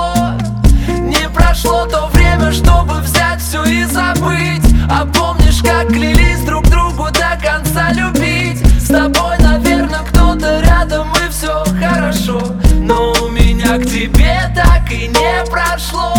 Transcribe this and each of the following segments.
Не прошло то время, чтобы взять все и забыть. А помнишь, как клялись друг другу до конца любить? С тобой, наверное, кто-то рядом и все хорошо, но у меня к тебе так и не прошло.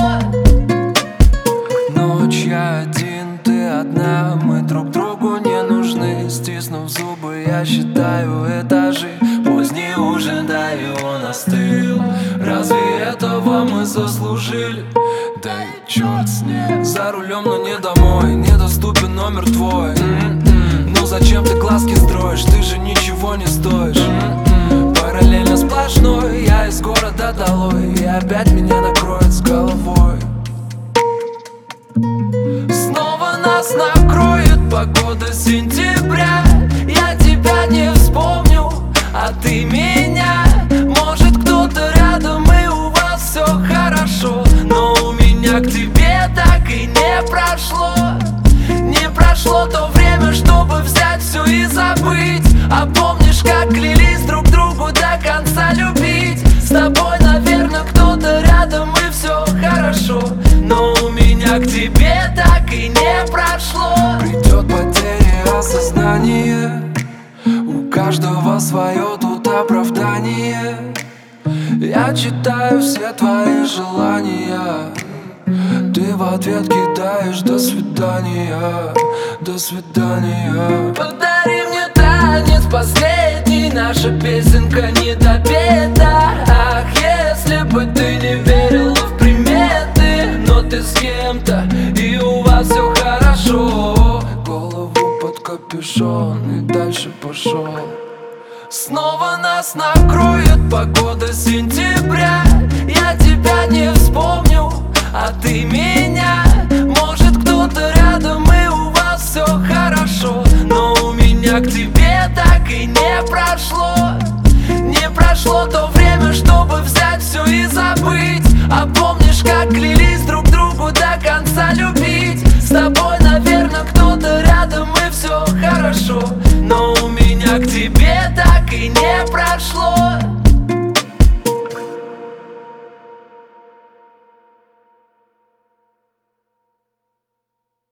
Ночь я один, ты одна, мы друг другу не нужны. Стиснув зубы, я считаю этажи. Поздний ужин, да и он остыл. Разве этого мы заслужили? Да и черт с ним. За рулем, но не домой, недоступен номер твой. Ну зачем ты глазки строишь, ты же ничего не стоишь. Параллельно сплошной, я из города долой, и опять меня накроет с головой. Снова нас накроет погода сентября. Я тебя не вспомню, а ты меня. Может, кто-то рядом и у вас все хорошо, но у меня к тебе так и не прошло. Не прошло то время, чтобы взять все и забыть. А помнишь, как клялись друг другу до конца любить? С тобой, наверное, кто-то рядом и все хорошо, но у меня к тебе так и не прошло. Придет потеря осознания, у каждого свое тут оправдание. Я читаю все твои желания, ты в ответ кидаешь до свидания, до свидания. Подари мне танец последний, наша песенка не допета. Ах, если бы ты не верила в приметы, но ты с кем-то и у вас все хорошо. Голову под капюшон и дальше пошел. Снова нас накроет погода сентября. Я тебя не вспомню, а ты меня. Может, кто-то рядом и у вас все хорошо, но у меня к тебе так и не прошло. Не прошло то время, чтобы взять все и забыть. А помнишь, как клялись друг другу до конца любить? С тобой, наверное, кто-то рядом и все хорошо, но у меня к тебе так и не прошло.